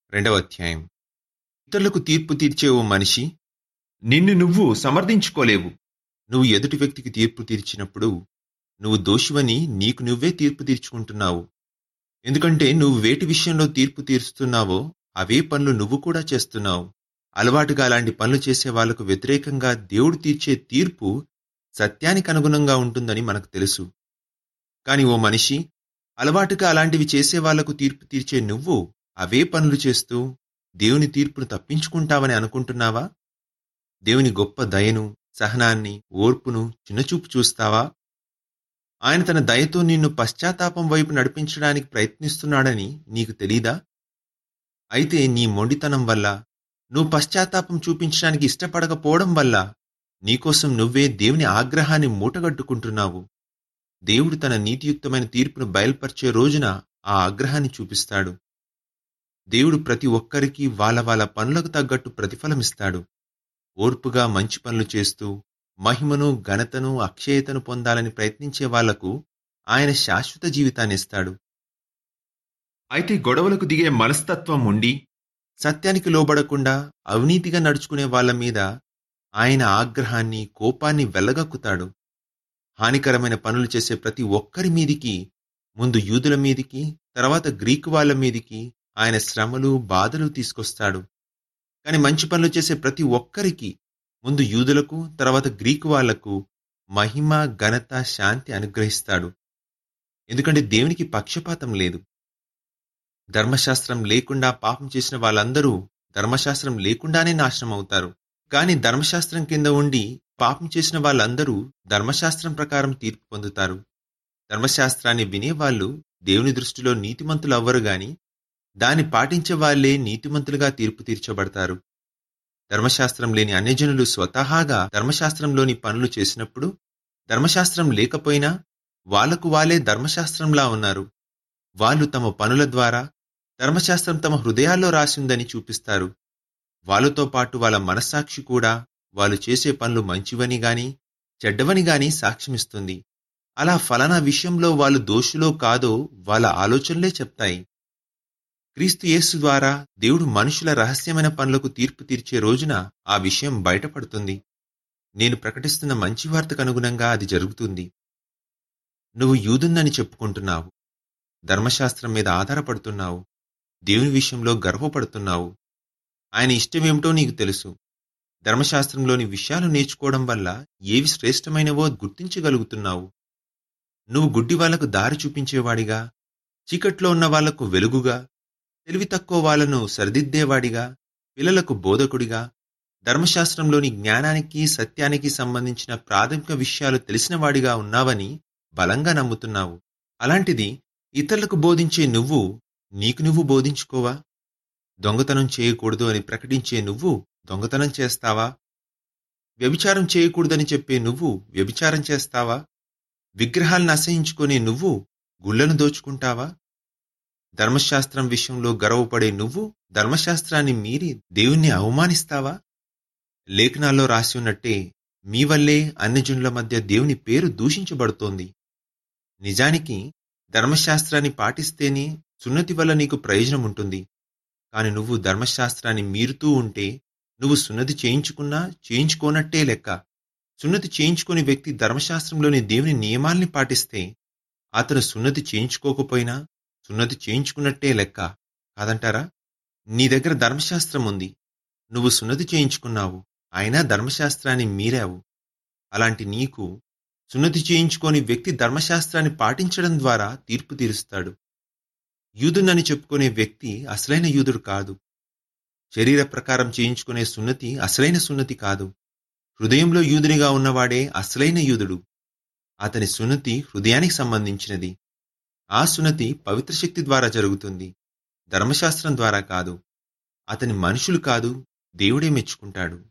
2వ అధ్యాయం. ఇతరులకు తీర్పు తీర్చే ఓ మనిషి, నిన్ను నువ్వు సమర్థించుకోలేవు. నువ్వు ఎదుటి వ్యక్తికి తీర్పు తీర్చినప్పుడు నువ్వు దోషివని నీకు నువ్వే తీర్పు తీర్చుకుంటున్నావు. ఎందుకంటే నువ్వు వేటి విషయంలో తీర్పు తీరుస్తున్నావో అవే పనులు నువ్వు కూడా చేస్తున్నావు. అలవాటుగా అలాంటి పనులు చేసే వాళ్లకు వ్యతిరేకంగా దేవుడు తీర్చే తీర్పు సత్యానికి అనుగుణంగా ఉంటుందని మనకు తెలుసు. కాని ఓ మనిషి, అలవాటుగా అలాంటివి చేసే వాళ్లకు తీర్పు తీర్చే నువ్వు అవే పనులు చేస్తూ దేవుని తీర్పును తప్పించుకుంటావని అనుకుంటున్నావా? దేవుని గొప్ప దయను, సహనాన్ని, ఓర్పును చిన్నచూపు చూస్తావా? ఆయన తన దయతో నిన్ను పశ్చాత్తాపం వైపు నడిపించడానికి ప్రయత్నిస్తున్నాడని నీకు తెలీదా? అయితే నీ మొండితనం వల్ల, నువ్వు పశ్చాత్తాపం చూపించడానికి ఇష్టపడకపోవడం వల్ల నీకోసం నువ్వే దేవుని ఆగ్రహాన్ని మూటగట్టుకుంటున్నావు. దేవుడు తన నీతియుక్తమైన తీర్పును బయలుపరిచే రోజున ఆ ఆగ్రహాన్ని చూపిస్తాడు. దేవుడు ప్రతి ఒక్కరికి వాళ్ళ వాళ్ళ పనులకు తగ్గట్టు ప్రతిఫలమిస్తాడు. ఓర్పుగా మంచి పనులు చేస్తూ మహిమను, ఘనతను, అక్షయతను పొందాలని ప్రయత్నించే వాళ్లకు ఆయన శాశ్వత జీవితాన్నిస్తాడు. అయితే గొడవలకు దిగే మనస్తత్వం ఉండి సత్యానికి లోబడకుండా అవినీతిగా నడుచుకునే వాళ్ల మీద ఆయన ఆగ్రహాన్ని, కోపాన్ని వెళ్లగక్కుతాడు. హానికరమైన పనులు చేసే ప్రతి ఒక్కరి మీదికి, ముందు యూదుల మీదికి, తర్వాత గ్రీకు వాళ్ల మీదికి ఆయన శ్రమలు, బాధలు తీసుకొస్తాడు. కాని మంచి పనులు చేసే ప్రతి ఒక్కరికి, ముందు యూదులకు, తర్వాత గ్రీకు వాళ్లకు మహిమ, ఘనత, శాంతి అనుగ్రహిస్తాడు. ఎందుకంటే దేవునికి పక్షపాతం లేదు. ధర్మశాస్త్రం లేకుండా పాపం చేసిన వాళ్ళందరూ ధర్మశాస్త్రం లేకుండానే నాశనం అవుతారు. కాని ధర్మశాస్త్రం కింద ఉండి పాపం చేసిన వాళ్ళందరూ ధర్మశాస్త్రం ప్రకారం తీర్పు పొందుతారు. ధర్మశాస్త్రాన్ని వినేవాళ్లు దేవుని దృష్టిలో నీతిమంతులు అవ్వరు గాని దాన్ని పాటించే వాళ్లే నీతిమంతులుగా తీర్పు తీర్చబడతారు. ధర్మశాస్త్రం లేని అన్యజనులు స్వతహాగా ధర్మశాస్త్రంలోని పనులు చేసినప్పుడు ధర్మశాస్త్రం లేకపోయినా వాళ్లకు వాళ్లే ధర్మశాస్త్రంలా ఉన్నారు. వాళ్ళు తమ పనుల ద్వారా ధర్మశాస్త్రం తమ హృదయాల్లో రాసిందని చూపిస్తారు. వాళ్ళతో పాటు వాళ్ళ మనస్సాక్షి కూడా వాళ్ళు చేసే పనులు మంచివని గాని చెడ్డవని గాని సాక్ష్యమిస్తుంది. అలా ఫలానా విషయంలో వాళ్ళు దోషులో కాదో వాళ్ళ ఆలోచనలే చెప్తాయి. క్రీస్తు యేసు ద్వారా దేవుడు మనుషుల రహస్యమైన పనులకు తీర్పు తీర్చే రోజున ఆ విషయం బయటపడుతుంది. నేను ప్రకటిస్తున్న మంచి వార్తకు అనుగుణంగా అది జరుగుతుంది. నువ్వు యూదున్నని చెప్పుకుంటున్నావు, ధర్మశాస్త్రం మీద ఆధారపడుతున్నావు, దేవుని విషయంలో గర్వపడుతున్నావు. ఆయన ఇష్టమేమిటో నీకు తెలుసు. ధర్మశాస్త్రంలోని విషయాలు నేర్చుకోవడం వల్ల ఏవి శ్రేష్టమైనవో గుర్తించగలుగుతున్నావు. నువ్వు గుడ్డి వాళ్లకు దారి చూపించేవాడిగా, చీకట్లో ఉన్న వాళ్లకు వెలుగుగా, తెలివి తక్కువ వాళ్లను సరిదిద్దేవాడిగా, పిల్లలకు బోధకుడిగా, ధర్మశాస్త్రంలోని జ్ఞానానికి, సత్యానికి సంబంధించిన ప్రాథమిక విషయాలు తెలిసినవాడిగా ఉన్నావని బలంగా నమ్ముతున్నావు. అలాంటిది ఇతరులకు బోధించే నువ్వు నీకు నువ్వు బోధించుకోవా? దొంగతనం చేయకూడదు అని ప్రకటించే నువ్వు దొంగతనం చేస్తావా? వ్యభిచారం చేయకూడదని చెప్పే నువ్వు వ్యభిచారం చేస్తావా? విగ్రహాలను అసహించుకునే నువ్వు గుళ్లను దోచుకుంటావా? ధర్మశాస్త్రం విషయంలో గర్వపడే నువ్వు ధర్మశాస్త్రాన్ని మీరి దేవుణ్ణి అవమానిస్తావా? లేఖనాల్లో రాసి ఉన్నట్టే మీ వల్లే అన్యజనుల మధ్య దేవుని పేరు దూషించబడుతోంది. నిజానికి ధర్మశాస్త్రాన్ని పాటిస్తేనే సున్నతి వల్ల నీకు ప్రయోజనం ఉంటుంది. కాని నువ్వు ధర్మశాస్త్రాన్ని మీరుతూ ఉంటే నువ్వు సున్నతి చేయించుకున్నా చేయించుకోనట్టే లెక్క. సున్నతి చేయించుకునే వ్యక్తి ధర్మశాస్త్రంలోని దేవుని నియమాల్ని పాటిస్తే అతను సున్నతి చేయించుకోకపోయినా సున్నతి చేయించుకున్నట్టే లెక్క కాదంటారా? నీ దగ్గర ధర్మశాస్త్రం ఉంది, నువ్వు సున్నతి చేయించుకున్నావు, అయినా ధర్మశాస్త్రాన్ని మీరావు. అలాంటి నీకు సున్నతి చేయించుకోని వ్యక్తి ధర్మశాస్త్రాన్ని పాటించడం ద్వారా తీర్పు తీరుస్తాడు. యూదునని చెప్పుకునే వ్యక్తి అసలైన యూదుడు కాదు. శరీర ప్రకారం చేయించుకునే సున్నతి అసలైన సున్నతి కాదు. హృదయంలో యూదునిగా ఉన్నవాడే అసలైన యూదుడు. అతని సున్నతి హృదయానికి సంబంధించినది. ఆ సున్నతి పవిత్ర శక్తి ద్వారా జరుగుతుంది, ధర్మశాస్త్రం ద్వారా కాదు. అతని మనుషులు కాదు, దేవుడే మెచ్చుకుంటాడు.